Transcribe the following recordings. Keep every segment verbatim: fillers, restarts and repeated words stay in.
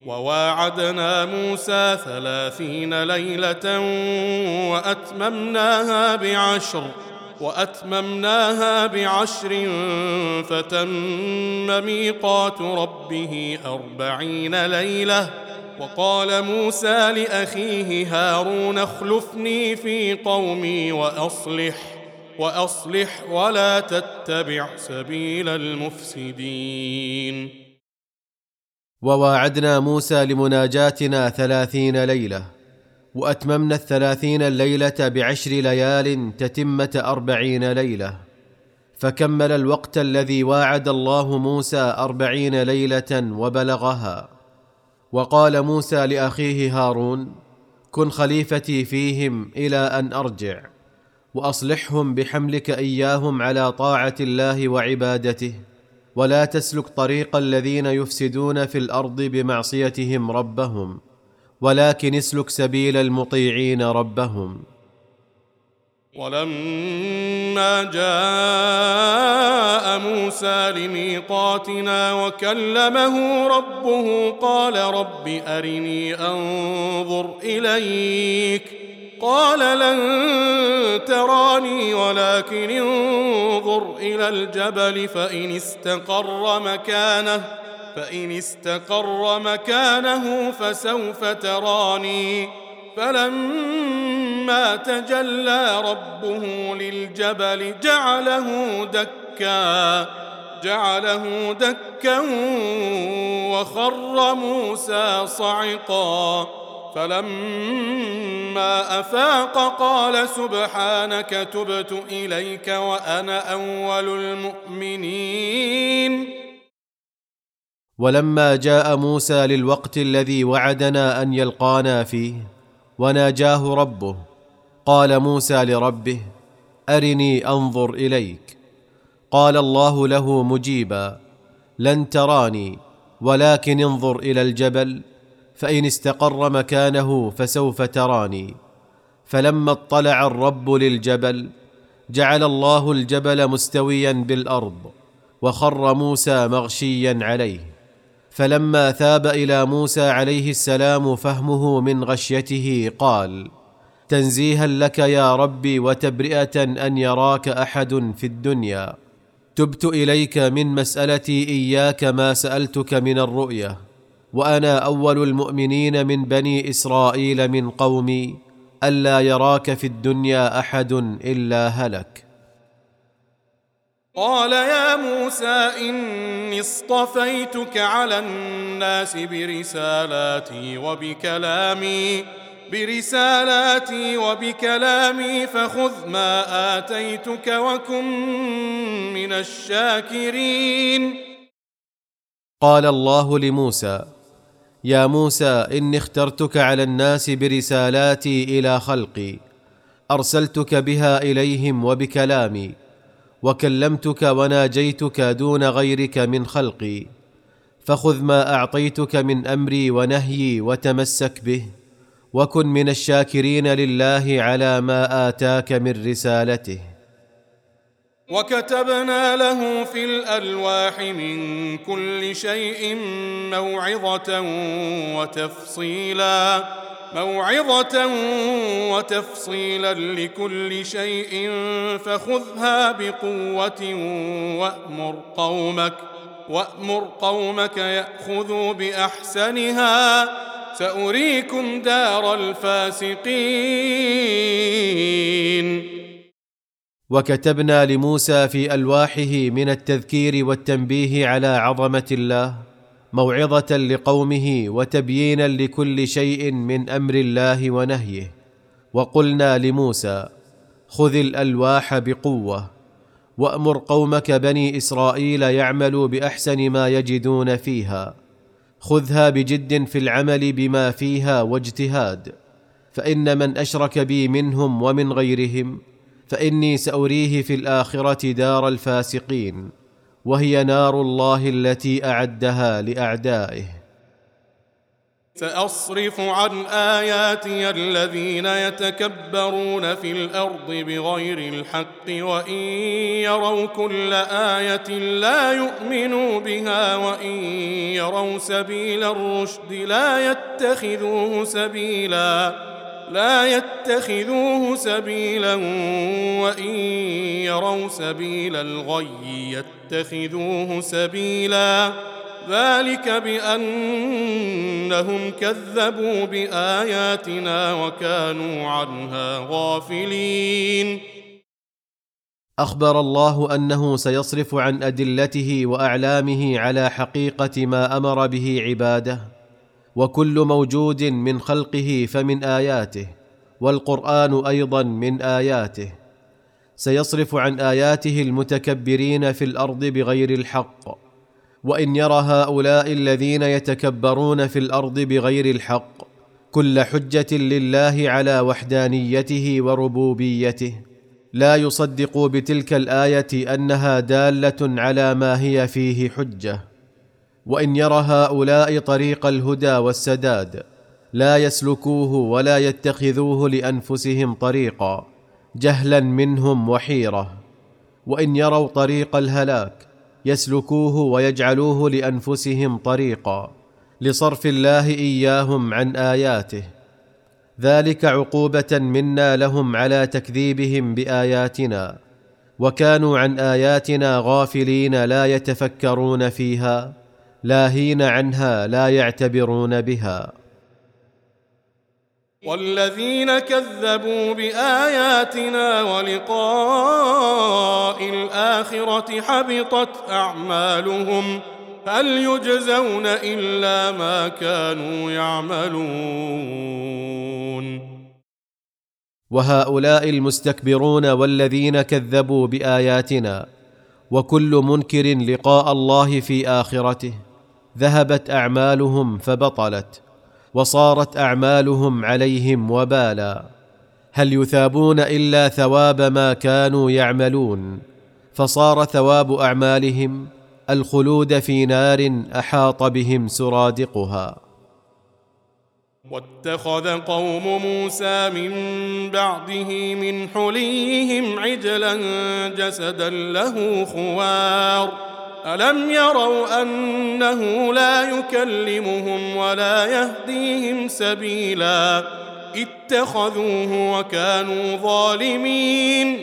وواعدنا موسى ثلاثين ليلة وأتممناها بعشر وأتممناها بعشر فتم ميقات ربه أربعين ليلة. وقال موسى لأخيه هارون اخلفني في قومي وأصلح وأصلح ولا تتبع سبيل المفسدين. وواعدنا موسى لمناجاتنا ثلاثين ليلة وأتممنا الثلاثين الليلة بعشر ليال تتمة أربعين ليلة، فكمل الوقت الذي واعد الله موسى أربعين ليلة وبلغها. وقال موسى لأخيه هارون كن خليفتي فيهم إلى أن أرجع، وأصلحهم بحملك إياهم على طاعة الله وعبادته، ولا تسلك طريق الذين يفسدون في الأرض بمعصيتهم ربهم، ولكن اسلك سبيل المطيعين ربهم. ولما جاء موسى لميقاتنا وكلمه ربه قال رب أرني أنظر إليك قال لن تراني ولكن انظر إلى الجبل فإن استقر مكانه فإن استقر مكانه فسوف تراني. فلما تجلى ربه للجبل جعله دكا جعله دكا وخر موسى صعقا. فلما أفاق قال سبحانك تبت إليك وأنا أول المؤمنين. ولما جاء موسى للوقت الذي وعدنا أن يلقانا فيه وناجاه ربه، قال موسى لربه أرني أنظر إليك. قال الله له مجيبا لن تراني ولكن انظر إلى الجبل فإن استقر مكانه فسوف تراني. فلما اطلع الرب للجبل جعل الله الجبل مستويا بالأرض وخر موسى مغشيا عليه. فلما ثاب إلى موسى عليه السلام فهمه من غشيته قال تنزيها لك يا ربي وتبرئة أن يراك أحد في الدنيا، تبت إليك من مسألتي إياك ما سألتك من الرؤية، وأنا أول المؤمنين من بني إسرائيل من قومي، ألا يراك في الدنيا أحد إلا هلك. قال يا موسى إني اصطفيتك على الناس برسالاتي وبكلامي برسالاتي وبكلامي فخذ ما آتيتك وكن من الشاكرين. قال الله لموسى يا موسى إني اخترتك على الناس برسالاتي إلى خلقي، أرسلتك بها إليهم وبكلامي، وكلمتك وناجيتك دون غيرك من خلقي، فخذ ما أعطيتك من أمري ونهيي وتمسك به، وكن من الشاكرين لله على ما آتاك من رسالته. وكتبنا له في الألواح من كل شيء موعظة وتفصيلا موعظة وتفصيلا لكل شيء فخذها بقوة وأمر قومك وأمر قومك يأخذوا بأحسنها سأريكم دار الفاسقين. وكتبنا لموسى في ألواحه من التذكير والتنبيه على عظمة الله موعظة لقومه وتبيينا لكل شيء من أمر الله ونهيه. وقلنا لموسى خذ الألواح بقوة وأمر قومك بني إسرائيل يعملوا بأحسن ما يجدون فيها، خذها بجد في العمل بما فيها واجتهاد، فإن من أشرك بي منهم ومن غيرهم فإني سأريه في الآخرة دار الفاسقين، وهي نار الله التي أعدها لأعدائه. سأصرف عن آياتي الذين يتكبرون في الأرض بغير الحق وإن يروا كل آية لا يؤمنوا بها وإن يروا سبيل الرشد لا يتخذوه سبيلا لا يتخذوه سبيلا وإن يروا سبيل الغي يتخذوه سبيلا ذلك بأنهم كذبوا بآياتنا وكانوا عنها غافلين. أخبر الله أنه سيصرف عن أدلته وأعلامه على حقيقة ما أمر به عباده، وكل موجود من خلقه فمن آياته، والقرآن أيضا من آياته. سيصرف عن آياته المتكبرين في الأرض بغير الحق، وإن يرى هؤلاء الذين يتكبرون في الأرض بغير الحق كل حجة لله على وحدانيته وربوبيته لا يصدقوا بتلك الآية أنها دالة على ما هي فيه حجة. وإن يرى هؤلاء طريق الهدى والسداد لا يسلكوه ولا يتخذوه لأنفسهم طريقا جهلا منهم وحيرة، وإن يروا طريق الهلاك يسلكوه ويجعلوه لأنفسهم طريقا لصرف الله إياهم عن آياته، ذلك عقوبة منا لهم على تكذيبهم بآياتنا، وكانوا عن آياتنا غافلين لا يتفكرون فيها لاهين عنها لا يعتبرون بها. والذين كذبوا بآياتنا ولقاء الآخرة حبطت أعمالهم هل يجزون إلا ما كانوا يعملون. وهؤلاء المستكبرون والذين كذبوا بآياتنا وكل منكر لقاء الله في آخرته ذهبت أعمالهم فبطلت، وصارت أعمالهم عليهم وبالا، هل يثابون إلا ثواب ما كانوا يعملون، فصار ثواب أعمالهم الخلود في نار أحاط بهم سرادقها. واتخذ قوم موسى من بعده من حليهم عجلا جسدا له خوار ألم يروا أنه لا يكلمهم ولا يهديهم سبيلا اتخذوه وكانوا ظالمين.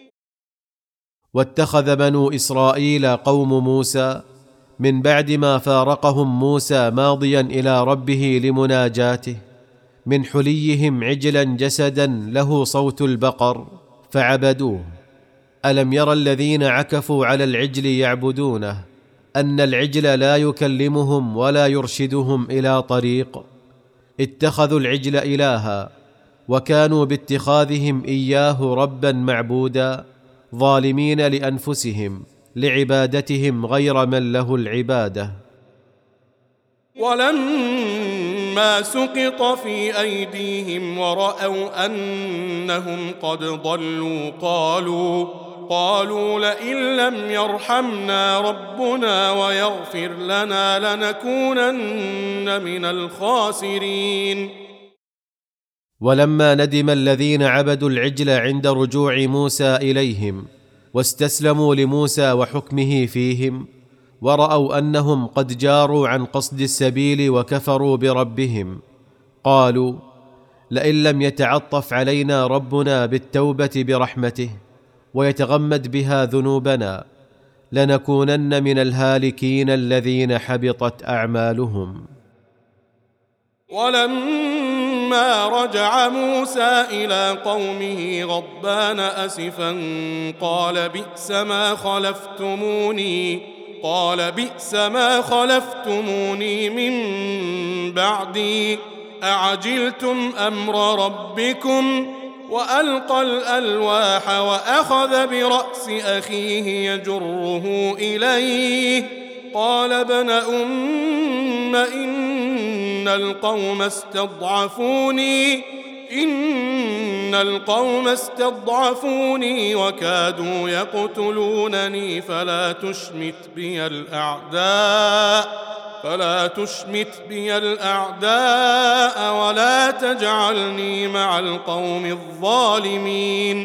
واتخذ بنو إسرائيل قوم موسى من بعد ما فارقهم موسى ماضيا إلى ربه لمناجاته من حليهم عجلا جسدا له صوت البقر فعبدوه. ألم ير الذين عكفوا على العجل يعبدونه أن العجل لا يكلمهم ولا يرشدهم إلى طريق؟ اتخذوا العجل إلها وكانوا باتخاذهم إياه ربا معبودا ظالمين لأنفسهم لعبادتهم غير من له العبادة. ولما سقط في أيديهم ورأوا أنهم قد ضلوا قالوا قالوا لئن لم يرحمنا ربنا ويغفر لنا لنكونن من الخاسرين. ولما ندم الذين عبدوا العجل عند رجوع موسى إليهم واستسلموا لموسى وحكمه فيهم ورأوا أنهم قد جاروا عن قصد السبيل وكفروا بربهم قالوا لئن لم يتعطف علينا ربنا بالتوبة برحمته ويتغمد بها ذنوبنا لنكونن من الهالكين الذين حبطت أعمالهم. ولما رجع موسى إلى قومه غضبان أسفا قال بئس ما خلفتموني قال بئس ما خلفتموني من بعدي أعجلتم أمر ربكم وألقى الألواح وأخذ برأس أخيه يجره إليه قال ابن أم إن القوم استضعفوني إن القوم استضعفوني وكادوا يقتلونني فلا تشمت بي الأعداء فلا تشمت بي الأعداء ولا تجعلني مع القوم الظالمين.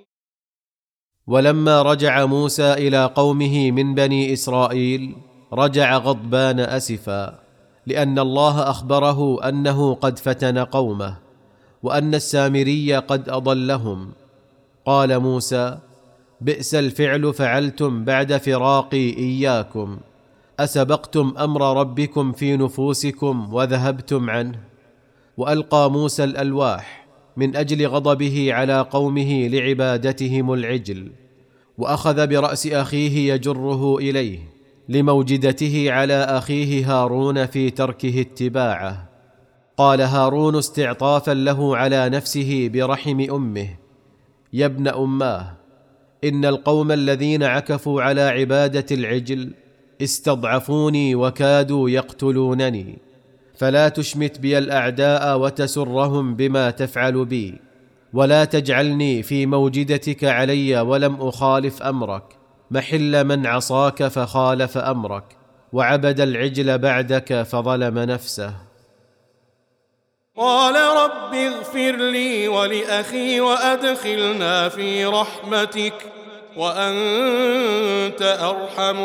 ولما رجع موسى إلى قومه من بني إسرائيل رجع غضبان أسفا، لأن الله أخبره أنه قد فتن قومه وأن السامري قد أضلهم. قال موسى: بئس الفعل فعلتم بعد فراقي إياكم، أسبقتم أمر ربكم في نفوسكم وذهبتم عنه. وألقى موسى الألواح من أجل غضبه على قومه لعبادتهم العجل، وأخذ برأس أخيه يجره إليه لموجدته على أخيه هارون في تركه اتباعه. قال هارون استعطافا له على نفسه برحم أمه: يا ابن أماه، إن القوم الذين عكفوا على عبادة العجل استضعفوني وكادوا يقتلونني، فلا تشمت بي الأعداء وتسرهم بما تفعل بي، ولا تجعلني في موجدتك علي ولم أخالف أمرك، محل من عصاك فخالف أمرك وعبد العجل بعدك فظلم نفسه. قال رب اغفر لي ولأخي وأدخلنا في رحمتك وأنت أرحم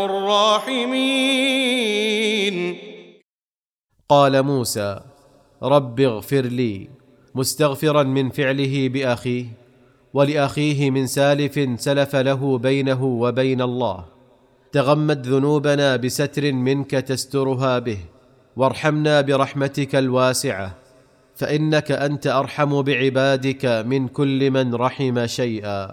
الراحمين. قال موسى: رب اغفر لي، مستغفرا من فعله بأخيه ولأخيه من سالف سلف له بينه وبين الله. تغمد ذنوبنا بستر منك تسترها به، وارحمنا برحمتك الواسعة، فإنك أنت أرحم بعبادك من كل من رحم شيئا.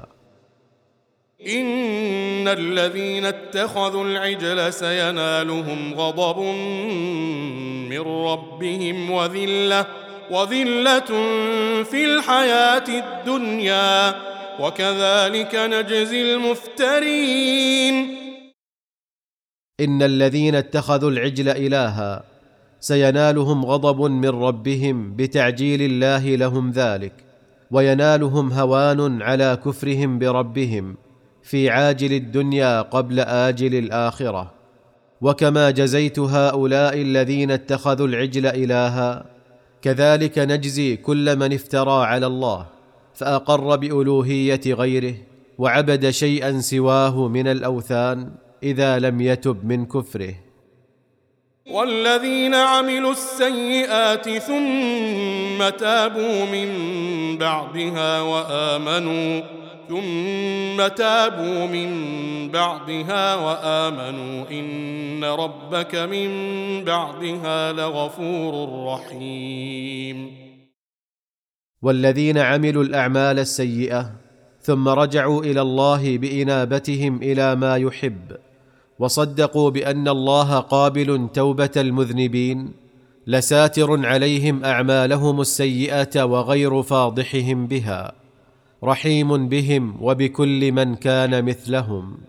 إن الذين اتخذوا العجل سينالهم غضب من ربهم وذلة وذلة في الحياة الدنيا وكذلك نجزي المفترين. إن الذين اتخذوا العجل إلها سينالهم غضب من ربهم بتعجيل الله لهم ذلك، وينالهم هوان على كفرهم بربهم في عاجل الدنيا قبل آجل الآخرة. وكما جزيت هؤلاء الذين اتخذوا العجل إلها، كذلك نجزي كل من افترى على الله فأقر بألوهية غيره وعبد شيئا سواه من الأوثان إذا لم يتب من كفره. والذين عملوا السيئات ثم تابوا من بعدها وآمنوا ثم تابوا من بعدها وآمنوا إن ربك من بعدها لغفور رحيم. والذين عملوا الأعمال السيئة ثم رجعوا إلى الله بإنابتهم إلى ما يحب، وصدقوا بأن الله قابل توبة المذنبين، لساتر عليهم أعمالهم السيئة وغير فاضحهم بها، رحيم بهم وبكل من كان مثلهم.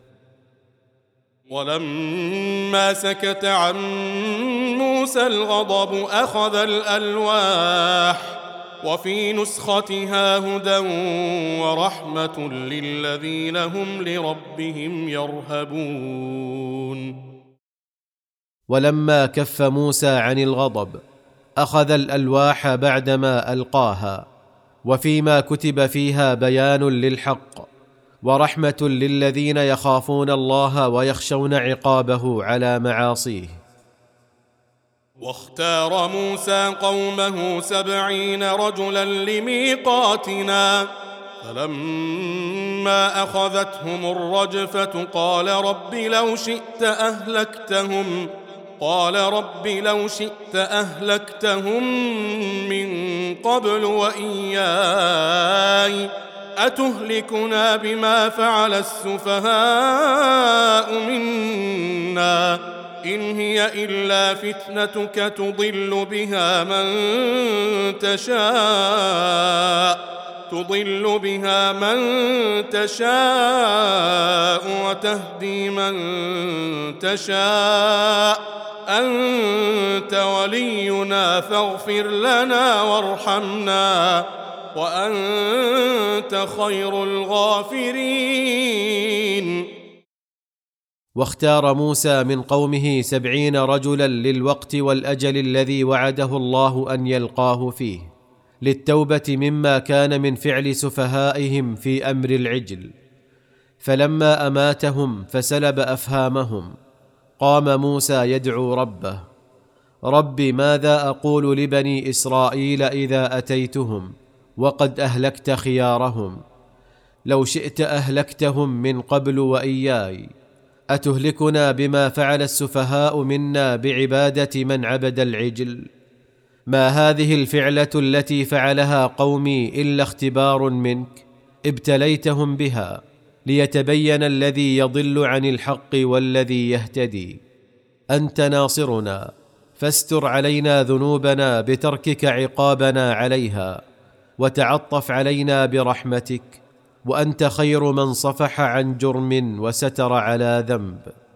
ولما سكت عن موسى الغضب أخذ الألواح وفي نسختها هدى ورحمة للذين هم لربهم يرهبون. ولما كف موسى عن الغضب أخذ الألواح بعدما ألقاها، وفيما كتب فيها بيان للحق ورحمة للذين يخافون الله ويخشون عقابه على معاصيه. واختار موسى قومه سبعين رجلا لميقاتنا، فلما أخذتهم الرجفة قال رب لو شئت أهلكتهم قال رب لو شئت أهلكتهم من قبل وإياي أتهلكنا بما فعل السفهاء منا إن هي إلا فتنتك تضل بها من تشاء تضل بها من تشاء وتهدي من تشاء أنت ولينا فاغفر لنا وارحمنا وأنت خير الغافرين. واختار موسى من قومه سبعين رجلا للوقت والأجل الذي وعده الله أن يلقاه فيه، للتوبة مما كان من فعل سفهائهم في أمر العجل. فلما أماتهم فسلب أفهامهم، قام موسى يدعو ربه: رب ماذا أقول لبني إسرائيل إذا أتيتهم وقد أهلكت خيارهم؟ لو شئت أهلكتهم من قبل وإياي، أتهلكنا بما فعل السفهاء منا بعبادة من عبد العجل؟ ما هذه الفعلة التي فعلها قومي إلا اختبار منك ابتليتهم بها ليتبين الذي يضل عن الحق والذي يهتدي. أنت ناصرنا، فاستر علينا ذنوبنا بتركك عقابنا عليها، وتعطف علينا برحمتك، وأنت خير من صفح عن جرم وستر على ذنب.